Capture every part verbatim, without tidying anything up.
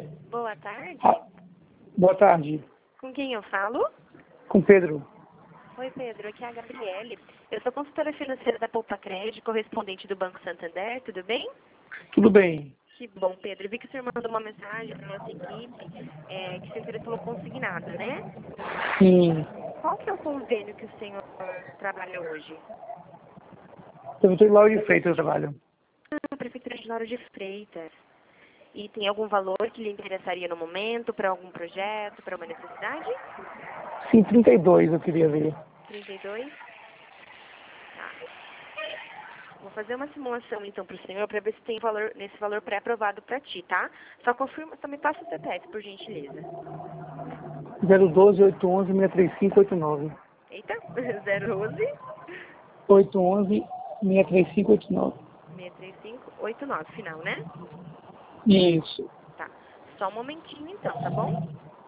Boa tarde. Ah, boa tarde. Com quem eu falo? Com Pedro. Oi, Pedro. Aqui é a Gabriele. Eu sou consultora financeira da Poupa Crédito, correspondente do Banco Santander. Tudo bem? Tudo bem. Que bom, Pedro. Vi que o senhor mandou uma mensagem para nossa equipe é, que se interessou pelo consignado, né? Sim. Qual que é o convênio que o senhor trabalha hoje? Eu estou em Lauro de Freitas, eu trabalho. Ah, Prefeitura de Lauro de Freitas. E tem algum valor que lhe interessaria no momento, para algum projeto, para uma necessidade? Sim, trinta e dois eu queria ver. trinta e dois? Tá. Vou fazer uma simulação então para o senhor para ver se tem valor nesse valor pré-aprovado para ti, tá? Só confirma, só me passa o C P F, por gentileza. zero um dois, oito um um, seis três cinco oito nove. Eita, zero onze, oito um um, seis três cinco oito nove. seis três cinco oito nove, final, né? Isso. Tá. Só um momentinho então, tá bom?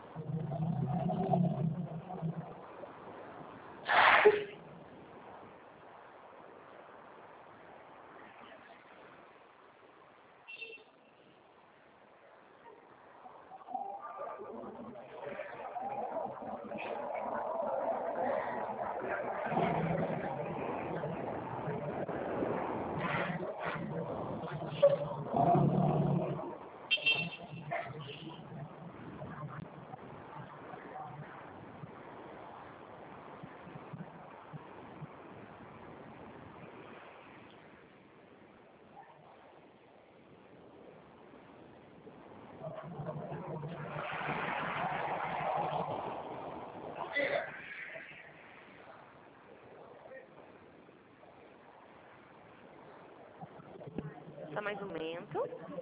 Só mais um momento.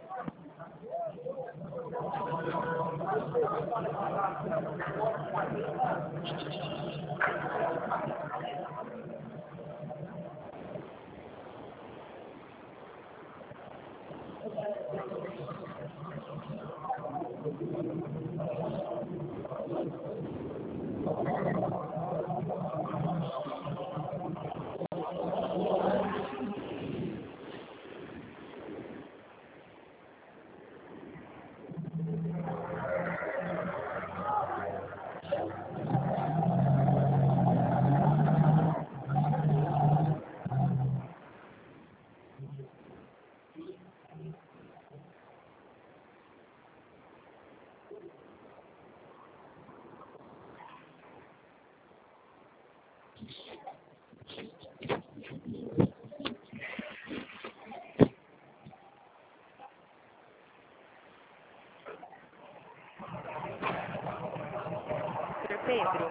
senhor Pedro,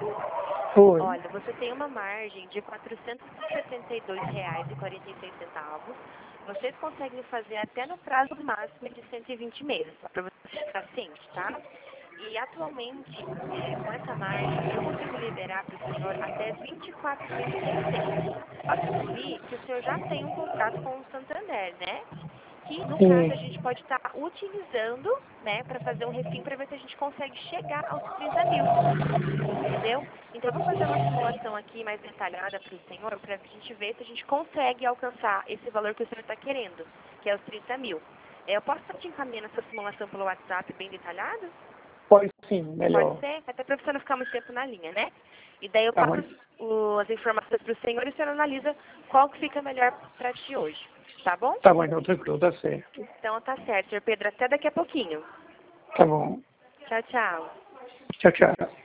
Foi. olha, você tem uma margem de quatrocentos e setenta e dois reais e quarenta e seis centavos. Vocês conseguem fazer até no prazo máximo de cento e vinte meses, só para você ficar ciente, tá? E atualmente, é, com essa margem, eu consigo liberar para o senhor até vinte e quatro mil e seiscentos. Só que eu vi que o senhor já tem um contrato com o Santander, né? Que, no caso, a Sim. gente pode estar utilizando, né, para fazer um refim para ver se a gente consegue chegar aos trinta mil. Entendeu? Então, eu vou fazer uma simulação aqui mais detalhada para o senhor, para a gente ver se a gente consegue alcançar esse valor que o senhor está querendo, que é os trinta mil. É, eu posso estar te encaminhando essa simulação pelo WhatsApp bem detalhada? Pode sim, Pode melhor. ser? Até para você não ficar muito tempo na linha, né? E daí eu Tá passo bom. os- o- as informações para o senhor e o senhor analisa qual que fica melhor para ti hoje. Tá bom? Tá bom, então tranquilo, tá certo. Então tá certo, senhor Pedro. Até daqui a pouquinho. Tá bom. Tchau, tchau. Tchau, tchau.